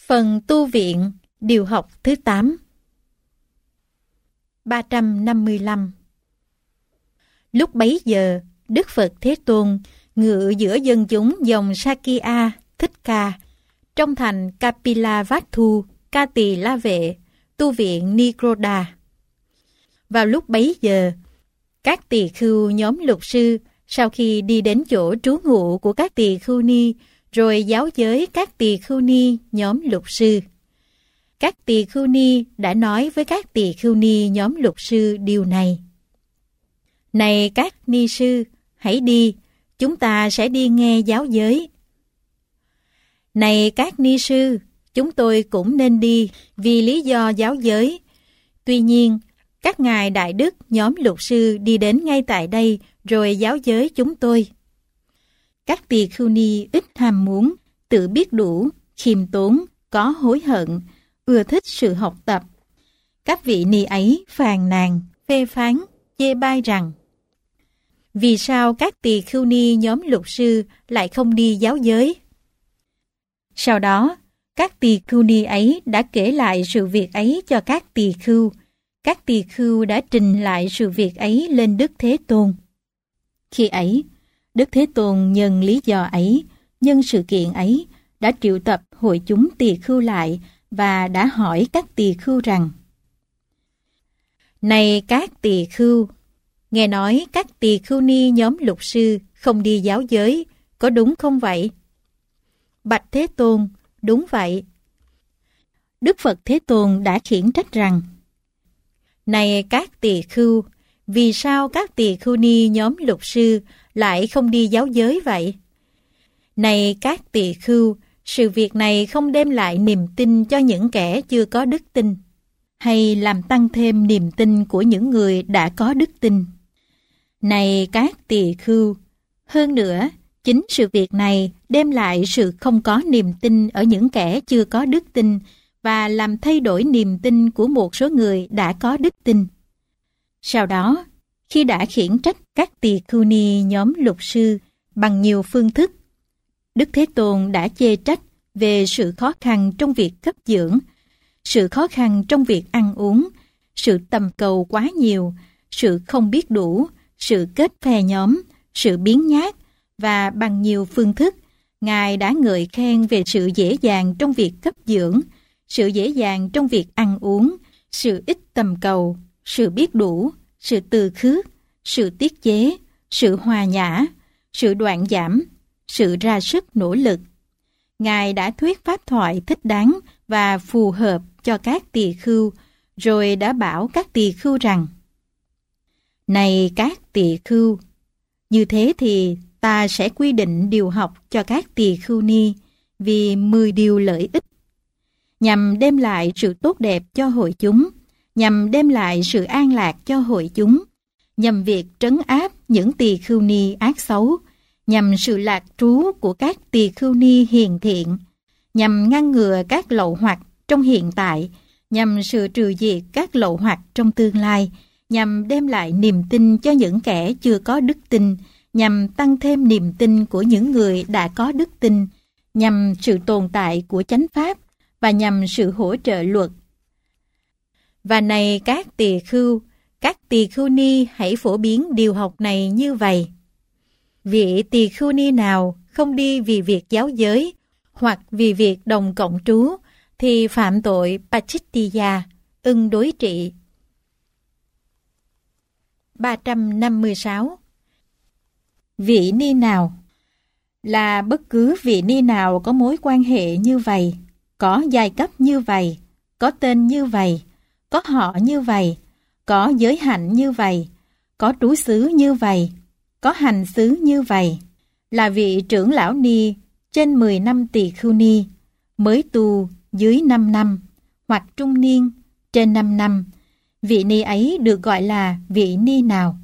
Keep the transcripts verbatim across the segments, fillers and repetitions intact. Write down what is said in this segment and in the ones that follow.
Phần tu viện, điều học thứ tám. ba trăm năm mươi lăm. Lúc bấy giờ, Đức Phật Thế Tôn ngự giữa dân chúng dòng Sakya, Thích Ca, trong thành Kapilavatthu, Ca Tỳ La Vệ, tu viện Nikroda. Vào lúc bấy giờ, các tỳ khưu nhóm lục sư sau khi đi đến chỗ trú ngụ của các tỳ khưu ni, rồi giáo giới các tỳ khưu ni nhóm lục sư. Các tỳ khưu ni đã nói với các tỳ khưu ni nhóm lục sư điều này: Này các ni sư, hãy đi, chúng ta sẽ đi nghe giáo giới. Này các ni sư, chúng tôi cũng nên đi vì lý do giáo giới. Tuy nhiên, các ngài đại đức nhóm lục sư đi đến ngay tại đây rồi giáo giới chúng tôi. Các tỳ khưu ni ít ham muốn, tự biết đủ, khiêm tốn, có hối hận, ưa thích sự học tập. Các vị ni ấy phàn nàn, phê phán, chê bai rằng: Vì sao các tỳ khưu ni nhóm lục sư lại không đi giáo giới? Sau đó, các tỳ khưu ni ấy đã kể lại sự việc ấy cho các tỳ khưu. Các tỳ khưu đã trình lại sự việc ấy lên Đức Thế Tôn. Khi ấy, Đức Thế Tôn nhân lý do ấy, nhân sự kiện ấy, đã triệu tập hội chúng tỳ khưu lại và đã hỏi các tỳ khưu rằng: Này các tỳ khưu, nghe nói các tỳ khưu ni nhóm lục sư không đi giáo giới, có đúng không vậy? Bạch Thế Tôn, đúng vậy. Đức Phật Thế Tôn đã khiển trách rằng: Này các tỳ khưu, vì sao các tỳ khưu ni nhóm lục sư lại không đi giáo giới vậy? Này các tỳ khưu, sự việc này không đem lại niềm tin cho những kẻ chưa có đức tin, hay làm tăng thêm niềm tin của những người đã có đức tin. Này các tỳ khưu, hơn nữa, chính sự việc này đem lại sự không có niềm tin ở những kẻ chưa có đức tin và làm thay đổi niềm tin của một số người đã có đức tin. Sau đó, khi đã khiển trách các tỳ khưu ni nhóm lục sư bằng nhiều phương thức, Đức Thế Tôn đã chê trách về sự khó khăn trong việc cấp dưỡng, sự khó khăn trong việc ăn uống, sự tầm cầu quá nhiều, sự không biết đủ, sự kết phe nhóm, sự biếng nhác, và bằng nhiều phương thức, Ngài đã ngợi khen về sự dễ dàng trong việc cấp dưỡng, sự dễ dàng trong việc ăn uống, sự ít tầm cầu, sự biết đủ, sự từ khước, sự tiết chế, sự hòa nhã, sự đoạn giảm, sự ra sức nỗ lực. Ngài đã thuyết pháp thoại thích đáng và phù hợp cho các tỳ khưu, rồi đã bảo các tỳ khưu rằng: Này các tỳ khưu, như thế thì ta sẽ quy định điều học cho các tỳ khưu ni vì mười điều lợi ích, nhằm đem lại sự tốt đẹp cho hội chúng, nhằm đem lại sự an lạc cho hội chúng, nhằm việc trấn áp những tỳ khưu ni ác xấu, nhằm sự lạc trú của các tỳ khưu ni hiền thiện, nhằm ngăn ngừa các lậu hoặc trong hiện tại, nhằm sự trừ diệt các lậu hoặc trong tương lai, nhằm đem lại niềm tin cho những kẻ chưa có đức tin, nhằm tăng thêm niềm tin của những người đã có đức tin, nhằm sự tồn tại của chánh pháp và nhằm sự hỗ trợ luật. Và này các tỳ khưu, các tỳ khưu ni hãy phổ biến điều học này như vậy. Vị tỳ khưu ni nào không đi vì việc giáo giới hoặc vì việc đồng cộng trú thì phạm tội Pachittiya, ưng đối trị. ba trăm năm mươi sáu. Vị ni nào là bất cứ vị ni nào có mối quan hệ như vậy, có giai cấp như vậy, có tên như vậy, có họ như vậy, có giới hạnh như vậy, có trú xứ như vậy, có hành xứ như vậy, là vị trưởng lão ni trên mười năm tỳ khưu ni, mới tu dưới năm năm, hoặc trung niên trên năm năm, vị ni ấy được gọi là vị ni nào?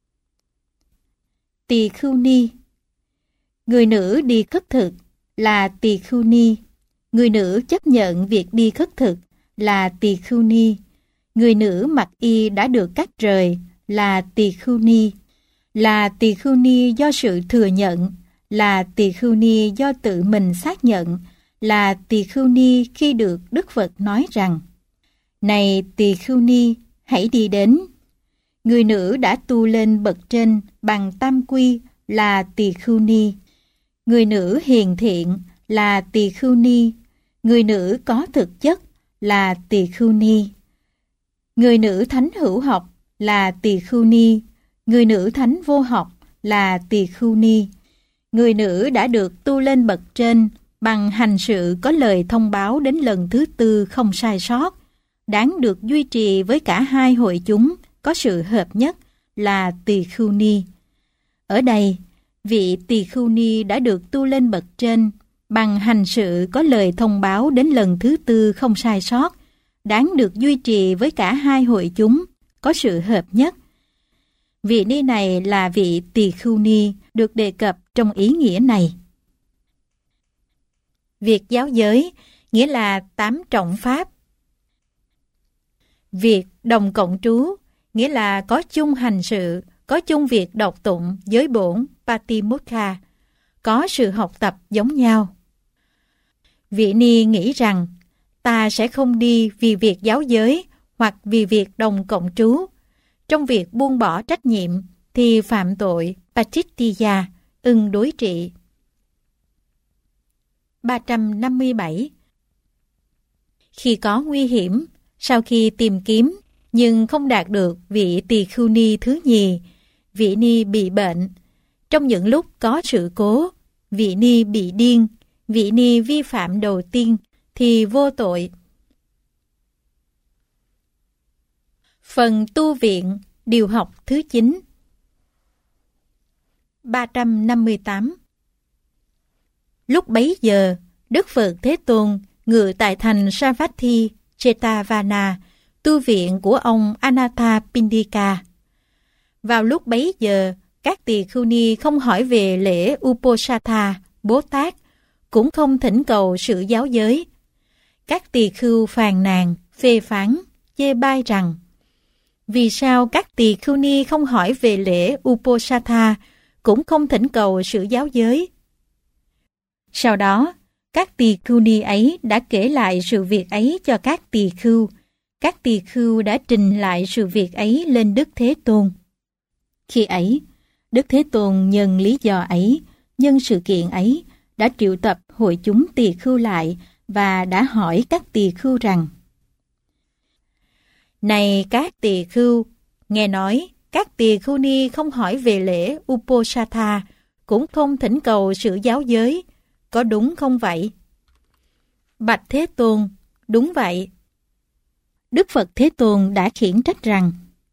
Tỳ khưu ni. Người nữ đi khất thực là tỳ khưu ni. Người nữ chấp nhận việc đi khất thực là tỳ khưu ni. Người nữ mặc y đã được cắt rời là tỳ khưu ni. Là tỳ khưu ni do sự thừa nhận, là tỳ khưu ni do tự mình xác nhận, là Tỳ Khưu Ni khi được Đức Phật nói rằng: Này Tỳ Khưu Ni, hãy đi đến. Người nữ đã tu lên bậc trên bằng tam quy là Tỳ Khưu Ni. Người nữ hiền thiện là Tỳ Khưu Ni. Người nữ có thực chất là Tỳ Khưu Ni. Người nữ thánh hữu học là Tỳ Khưu Ni. Người nữ thánh vô học là Tỳ Khưu Ni. Người nữ đã được tu lên bậc trên bằng hành sự có lời thông báo đến lần thứ tư không sai sót, đáng được duy trì với cả hai hội chúng có sự hợp nhất là Tỳ Khưu Ni. Ở đây, vị Tỳ Khưu Ni đã được tu lên bậc trên bằng hành sự có lời thông báo đến lần thứ tư không sai sót, đáng được duy trì với cả hai hội chúng có sự hợp nhất. Vị ni này là vị Tỳ Khưu Ni được đề cập trong ý nghĩa này. Việc giáo giới nghĩa là tám trọng pháp. Việc đồng cộng trú nghĩa là có chung hành sự, có chung việc đọc tụng, giới bổn, Patimokkha, có sự học tập giống nhau. Vị ni nghĩ rằng ta sẽ không đi vì việc giáo giới hoặc vì việc đồng cộng trú. Trong việc buông bỏ trách nhiệm thì phạm tội Pachittiya, ưng đối trị. ba trăm năm mươi bảy. Khi có nguy hiểm, sau khi tìm kiếm nhưng không đạt được vị Tỳ Khưu Ni thứ nhì, vị ni bị bệnh. Trong những lúc có sự cố, vị ni bị điên, vị ni vi phạm đầu tiên thì vô tội. Phần tu viện, điều học thứ chín. ba trăm năm mươi tám. Lúc bấy giờ, Đức Phật Thế Tôn ngự tại thành Savatthi, Jetavana, tu viện của ông Anathapindika. Vào lúc bấy giờ, các tỳ khưu ni không hỏi về lễ Uposatha, Bố Tát, cũng không thỉnh cầu sự giáo giới. Các tỳ khưu phàn nàn, phê phán, chê bai rằng: vì sao các tỳ khưu ni không hỏi về lễ Uposatha, cũng không thỉnh cầu sự giáo giới? Sau đó, các tỳ khưu ni ấy đã kể lại sự việc ấy cho các tỳ khưu. Các tỳ khưu đã trình lại sự việc ấy lên Đức Thế Tôn. Khi ấy, Đức Thế Tôn nhân lý do ấy, nhân sự kiện ấy, đã triệu tập hội chúng tỳ khưu lại và đã hỏi các tỳ khưu rằng: Này các tỳ khưu, nghe nói các tỳ khưu ni không hỏi về lễ Uposatha, cũng không thỉnh cầu sự giáo giới, có đúng không vậy? Bạch Thế Tôn, đúng vậy. Đức Phật Thế Tôn đã khiển trách rằng: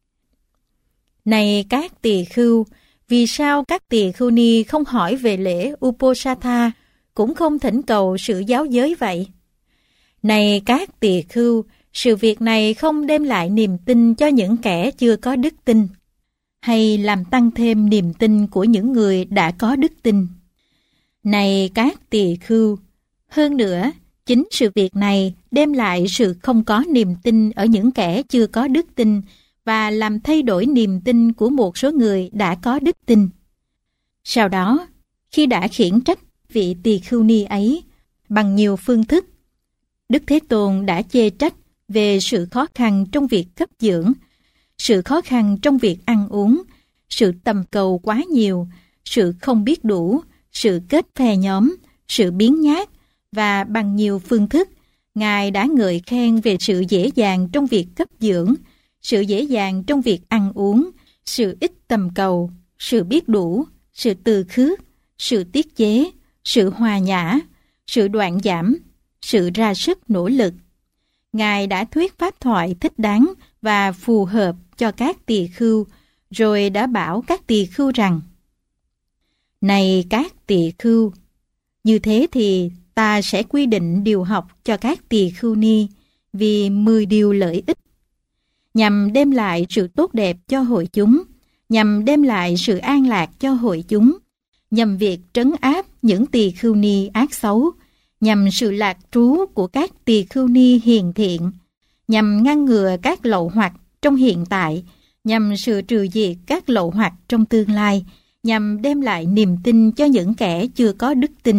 Này các tỳ khưu, vì sao các tỳ khưu ni không hỏi về lễ Uposatha, cũng không thỉnh cầu sự giáo giới vậy? Này các tỳ khưu, sự việc này không đem lại niềm tin cho những kẻ chưa có đức tin, hay làm tăng thêm niềm tin của những người đã có đức tin. Này các tỳ khưu, hơn nữa, chính sự việc này đem lại sự không có niềm tin ở những kẻ chưa có đức tin và làm thay đổi niềm tin của một số người đã có đức tin. Sau đó, khi đã khiển trách vị tỳ khưu ni ấy bằng nhiều phương thức, Đức Thế Tôn đã chê trách về sự khó khăn trong việc cấp dưỡng, sự khó khăn trong việc ăn uống, sự tầm cầu quá nhiều, sự không biết đủ, sự kết phe nhóm, sự biếng nhác, và bằng nhiều phương thức, Ngài đã ngợi khen về sự dễ dàng trong việc cấp dưỡng, sự dễ dàng trong việc ăn uống, sự ít tầm cầu, sự biết đủ, sự từ khước, sự tiết chế, sự hòa nhã, sự đoạn giảm, sự ra sức nỗ lực. Ngài đã thuyết pháp thoại thích đáng và phù hợp cho các tỳ khưu, rồi đã bảo các tỳ khưu rằng: Này các tỳ khưu, như thế thì ta sẽ quy định điều học cho các tỳ khưu ni vì mười điều lợi ích, nhằm đem lại sự tốt đẹp cho hội chúng, nhằm đem lại sự an lạc cho hội chúng, nhằm việc trấn áp những tỳ khưu ni ác xấu, nhằm sự lạc trú của các tỳ khưu ni hiền thiện, nhằm ngăn ngừa các lậu hoặc trong hiện tại, nhằm sự trừ diệt các lậu hoặc trong tương lai, nhằm đem lại niềm tin cho những kẻ chưa có đức tin,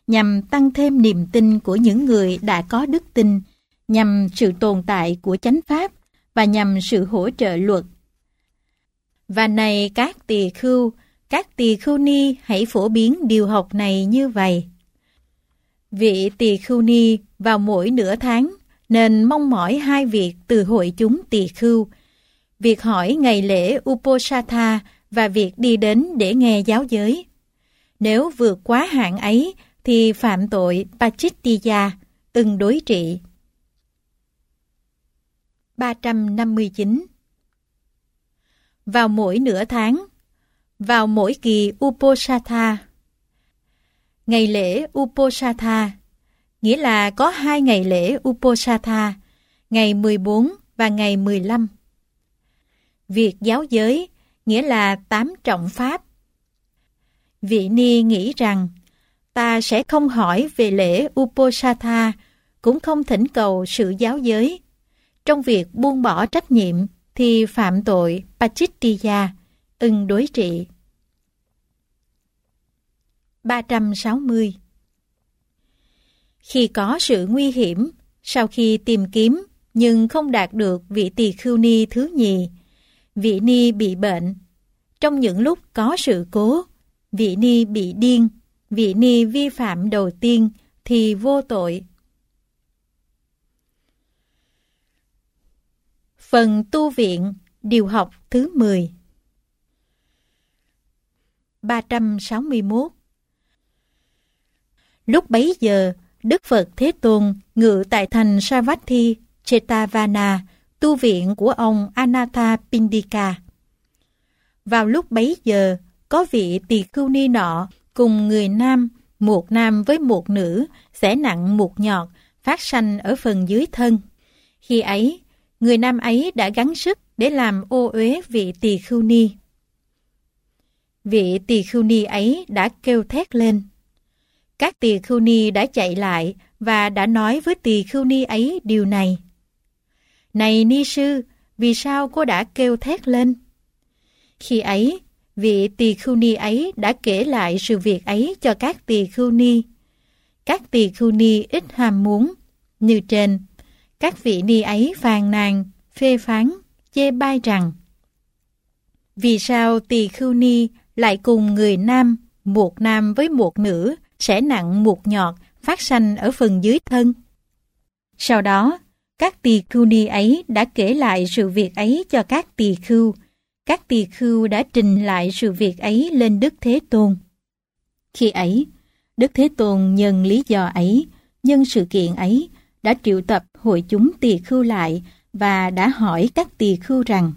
nhằm tăng thêm niềm tin của những người đã có đức tin, nhằm sự tồn tại của chánh pháp và nhằm sự hỗ trợ luật. Và này các tỳ khưu, các tỳ khưu ni hãy phổ biến điều học này như vậy. Vị tỳ khưu ni vào mỗi nửa tháng nên mong mỏi hai việc từ hội chúng tỳ khưu: việc hỏi ngày lễ Uposatha và việc đi đến để nghe giáo giới. Nếu vượt quá hạn ấy thì phạm tội Pachittiya, ưng đối trị. ba trăm năm mươi chín. Vào mỗi nửa tháng, vào mỗi kỳ Uposatha. Ngày lễ Uposatha nghĩa là có hai ngày lễ Uposatha, ngày mười bốn và ngày mười lăm. Việc giáo giới nghĩa là tám trọng pháp. Vị ni nghĩ rằng ta sẽ không hỏi về lễ Uposatha, cũng không thỉnh cầu sự giáo giới. Trong việc buông bỏ trách nhiệm thì phạm tội Pachittiya, ưng đối trị. ba trăm sáu mươi. Khi có sự nguy hiểm, sau khi tìm kiếm nhưng không đạt được vị tỳ khưu ni thứ nhì, vị ni bị bệnh. Trong những lúc có sự cố, vị ni bị điên, vị ni vi phạm đầu tiên thì vô tội. Phần tu viện, điều học thứ mười. ba trăm sáu mươi mốt. Lúc bấy giờ, Đức Phật Thế Tôn ngự tại thành Savatthi, Jetavana, tu viện của ông Anathapindika. Vào lúc bấy giờ, có vị tỳ khưu ni nọ cùng người nam, một nam với một nữ, xẻ nặng một nhọt, phát sanh ở phần dưới thân. Khi ấy, người nam ấy đã gắng sức để làm ô uế vị tỳ khưu ni. Vị tỳ khưu ni ấy đã kêu thét lên. Các tỳ khưu ni đã chạy lại và đã nói với tỳ khưu ni ấy điều này. Này ni sư, vì sao cô đã kêu thét lên? Khi ấy, vị tỳ khưu ni ấy đã kể lại sự việc ấy cho các tỳ khưu ni. Các tỳ khưu ni ít ham muốn. Như trên, các vị ni ấy phàn nàn, phê phán, chê bai rằng: vì sao tỳ khưu ni lại cùng người nam, một nam với một nữ, xẻ nặng một nhọt, phát sanh ở phần dưới thân? Sau đó, các tỳ khưu ni ấy đã kể lại sự việc ấy cho các tỳ khưu. Các tỳ khưu đã trình lại sự việc ấy lên Đức Thế Tôn. Khi ấy, Đức Thế Tôn nhân lý do ấy, nhân sự kiện ấy, đã triệu tập hội chúng tỳ khưu lại và đã hỏi các tỳ khưu rằng: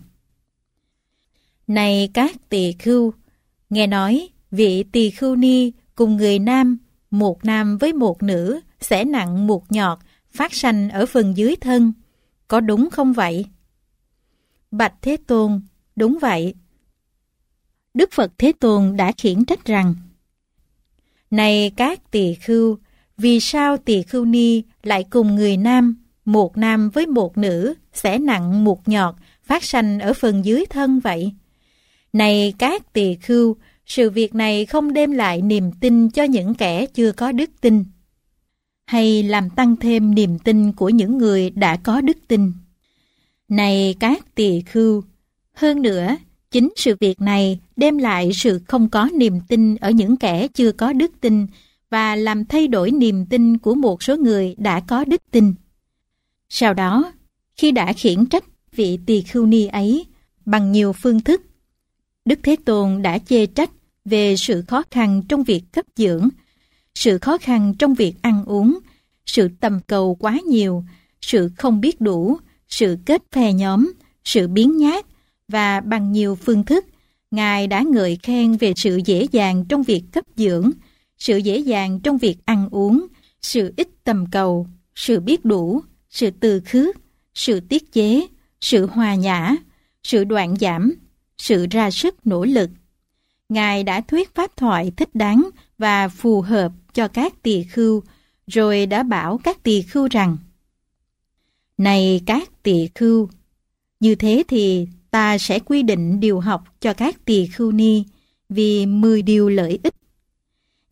này các tỳ khưu, nghe nói vị tỳ khưu ni cùng người nam, một nam với một nữ, xẻ nặng một nhọt, phát sanh ở phần dưới thân, có đúng không vậy? Bạch Thế Tôn, đúng vậy. Đức Phật Thế Tôn đã khiển trách rằng: này các tỳ khưu, vì sao tỳ khưu ni lại cùng người nam, một nam với một nữ, xẻ nặng một nhọt, phát sanh ở phần dưới thân vậy? Này các tỳ khưu, sự việc này không đem lại niềm tin cho những kẻ chưa có đức tin, hay làm tăng thêm niềm tin của những người đã có đức tin. Này các tỳ khưu, hơn nữa, chính sự việc này đem lại sự không có niềm tin ở những kẻ chưa có đức tin và làm thay đổi niềm tin của một số người đã có đức tin. Sau đó, khi đã khiển trách vị tỳ khưu ni ấy bằng nhiều phương thức, Đức Thế Tôn đã chê trách về sự khó khăn trong việc cấp dưỡng, sự khó khăn trong việc ăn uống, sự tầm cầu quá nhiều, sự không biết đủ, sự kết phe nhóm, sự biếng nhác, và bằng nhiều phương thức, Ngài đã ngợi khen về sự dễ dàng trong việc cấp dưỡng, sự dễ dàng trong việc ăn uống, sự ít tầm cầu, sự biết đủ, sự từ khước, sự tiết chế, sự hòa nhã, sự đoạn giảm, sự ra sức nỗ lực. Ngài đã thuyết pháp thoại thích đáng và phù hợp cho các tỳ khưu, rồi đã bảo các tỳ khưu rằng: này các tỳ khưu, như thế thì ta sẽ quy định điều học cho các tỳ khưu ni vì mười điều lợi ích.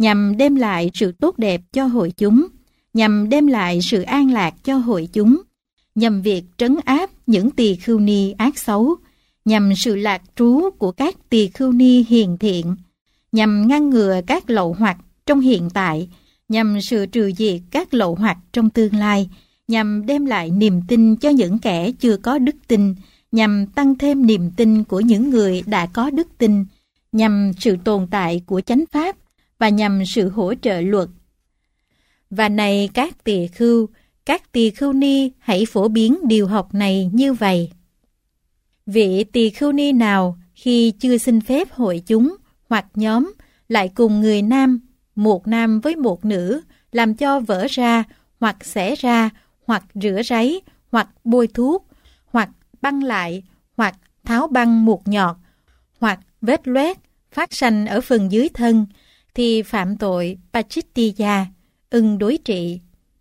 nhằm đem lại sự tốt đẹp cho hội chúng, nhằm đem lại sự an lạc cho hội chúng, nhằm việc trấn áp những tỳ khưu ni ác xấu, nhằm sự lạc trú của các tỳ khưu ni hiền thiện, nhằm ngăn ngừa các lậu hoặc trong hiện tại, nhằm sự trừ diệt các lậu hoặc trong tương lai, nhằm đem lại niềm tin cho những kẻ chưa có đức tin, nhằm tăng thêm niềm tin của những người đã có đức tin, nhằm sự tồn tại của chánh pháp và nhằm sự hỗ trợ luật. Và này các tỳ khưu, các tỳ khưu ni hãy phổ biến điều học này như vậy. Vị tỳ khưu ni nào khi chưa xin phép hội chúng hoặc nhóm lại cùng người nam, một nam với một nữ, làm cho vỡ ra, hoặc xẻ ra, hoặc rửa ráy, hoặc bôi thuốc, hoặc băng lại, hoặc tháo băng một nhọt, hoặc vết loét phát sanh ở phần dưới thân, thì phạm tội Pachittiya, ưng đối trị.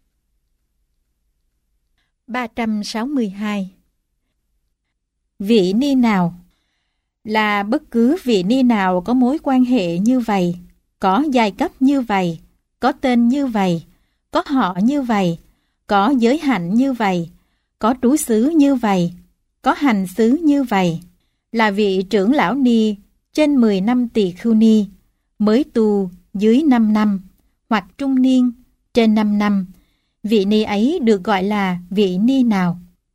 ba trăm sáu mươi hai. Vị ni nào là bất cứ vị ni nào có mối quan hệ như vậy, có giai cấp như vậy, có tên như vậy, có họ như vậy, có giới hạnh như vậy, có trú xứ như vậy, có hành xứ như vậy, là vị trưởng lão ni trên mười năm tỳ khưu ni, mới tu dưới năm năm, hoặc trung niên trên năm năm, vị ni ấy được gọi là vị ni nào?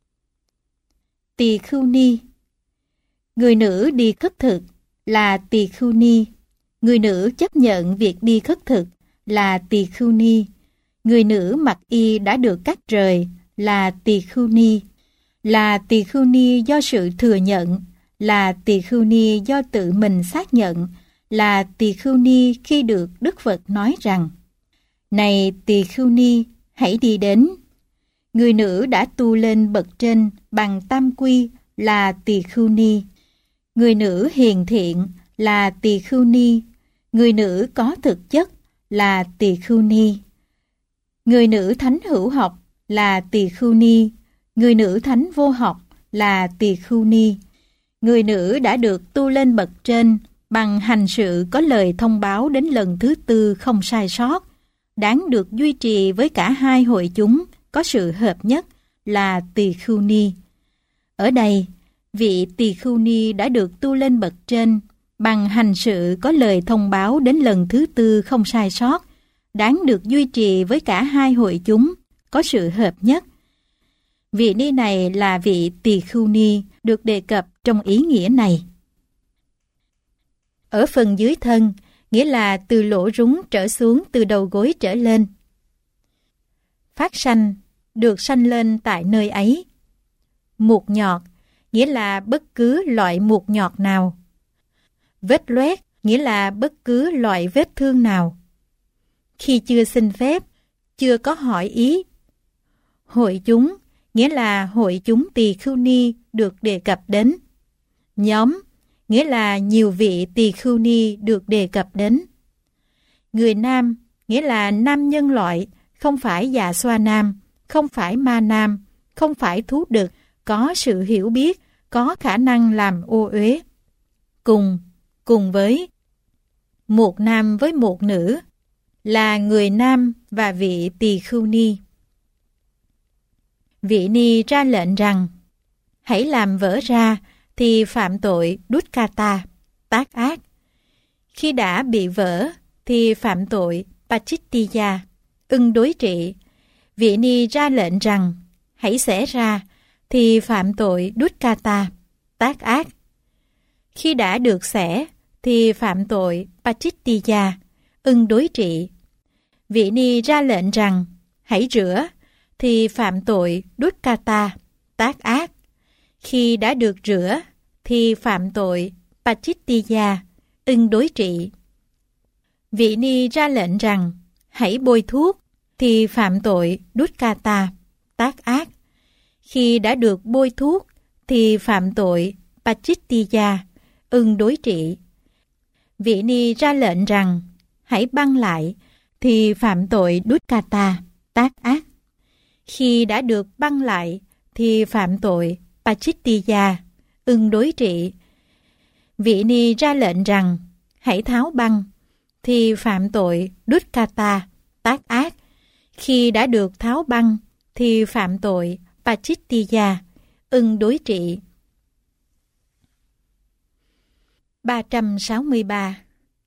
Tỳ khưu ni. Người nữ đi khất thực là tỳ khưu ni. Người nữ chấp nhận việc đi khất thực là tỳ khưu ni. Người nữ mặc y đã được cắt rời là tỳ khưu ni. Là tỳ khưu ni do sự thừa nhận, là tỳ khưu ni do tự mình xác nhận, là tỳ khưu ni khi được Đức Phật nói rằng: này tỳ khưu ni, hãy đi đến. Người nữ đã tu lên bậc trên bằng tam quy là tỳ khưu ni. Người nữ hiền thiện là tỳ khưu ni. Người nữ có thực chất là tỳ khưu ni. Người nữ thánh hữu học là tỳ khưu ni. Người nữ thánh vô học là tỳ khưu ni. Người nữ đã được tu lên bậc trên bằng hành sự có lời thông báo đến lần thứ tư không sai sót, đáng được duy trì với cả hai hội chúng có sự hợp nhất là tỳ khưu ni. Ở đây, vị tỳ khưu ni đã được tu lên bậc trên bằng hành sự có lời thông báo đến lần thứ tư không sai sót, đáng được duy trì với cả hai hội chúng có sự hợp nhất. Vị ni này là vị tỳ khưu ni được đề cập trong ý nghĩa này. Ở phần dưới thân, nghĩa là từ lỗ rúng trở xuống từ đầu gối trở lên. Phát sanh, được sanh lên tại nơi ấy. Mụt nhọt, nghĩa là bất cứ loại mụt nhọt nào. Vết loét, nghĩa là bất cứ loại vết thương nào. Khi chưa xin phép, chưa có hỏi ý. Hội chúng, nghĩa là hội chúng tỳ khưu ni được đề cập đến. Nhóm, nghĩa là nhiều vị tỳ khưu ni được đề cập đến. Người nam, nghĩa là nam nhân loại, không phải già xoa nam, không phải ma nam, không phải thú đực, có sự hiểu biết, có khả năng làm ô uế. Cùng, cùng với. Một nam với một nữ, là người nam và vị tỳ khưu ni. Vị ni ra lệnh rằng, hãy làm vỡ ra, thì phạm tội Dukkata, tác ác. Khi đã bị vỡ, thì phạm tội Pachittiya, ưng đối trị. Vị ni ra lệnh rằng, hãy xẻ ra, thì phạm tội Dukkata, tác ác. Khi đã được xẻ, thì phạm tội Pachittiya, ưng đối trị. Vị ni ra lệnh rằng, hãy rửa, thì phạm tội Dukkata, tác ác. Khi đã được rửa, thì phạm tội Pachittiya, ưng đối trị. Vị ni ra lệnh rằng, hãy bôi thuốc, thì phạm tội Dukkata, tác ác. Khi đã được bôi thuốc, thì phạm tội Pachittiya, ưng đối trị. Vị ni ra lệnh rằng, hãy băng lại, thì phạm tội Dukkata, tác ác. Khi đã được băng lại, thì phạm tội Pachittiya, ưng đối trị. Vị ni ra lệnh rằng, hãy tháo băng, thì phạm tội Dukkata, tác ác. Khi đã được tháo băng thì phạm tội Pachittiya, ưng đối trị. ba trăm sáu mươi ba.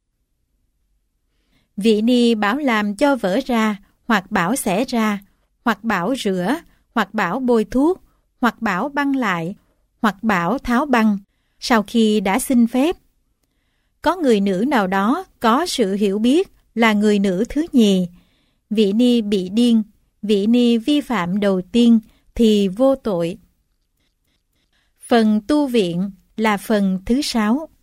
Vị ni bảo làm cho vỡ ra, hoặc bảo xẻ ra, hoặc bảo rửa, hoặc bảo bôi thuốc, hoặc bảo băng lại, hoặc bảo tháo băng, sau khi đã xin phép. Có người nữ nào đó có sự hiểu biết là người nữ thứ nhì, vị ni bị điên, vị ni vi phạm đầu tiên thì vô tội. Phần tu viện là phần thứ sáu.